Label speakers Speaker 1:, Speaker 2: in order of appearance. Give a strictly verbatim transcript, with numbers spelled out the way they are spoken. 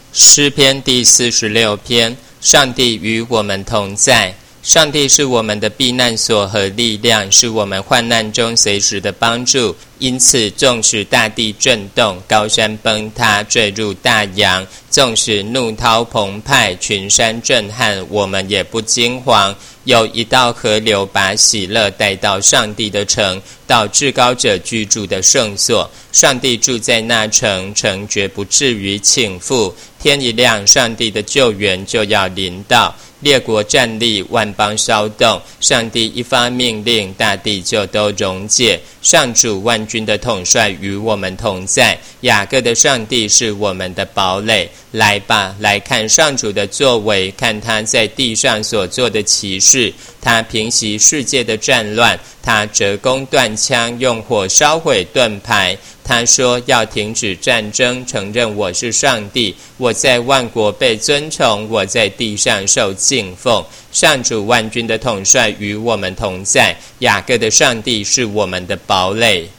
Speaker 1: 诗篇第四十六篇，上帝与我们同在。上帝是我们的避难所和力量，是我们患难中随时的帮助。因此，纵使大地震动，高山崩塌，坠入大洋，纵使怒涛澎湃，群山震撼，我们也不惊惶。有一道河流把喜乐带到上帝的城，到至高者居住的圣所。上帝住在那城，城绝不至于倾覆。天一亮，上帝的救援就要临到。列国站立，万邦骚动。上帝一发命令，大地就都溶解。上主万军的统帅与我们同在。雅各的上帝是我们的堡垒。来吧，来看上主的作为，看他在地上所做的奇事。他平息世界的战乱，他折弓断枪，用火烧毁盾牌。他说要停止战争，承认我是上帝，我在万国被尊崇，我在地上受敬奉。上主万军的统帅与我们同在，雅各的上帝是我们的堡垒。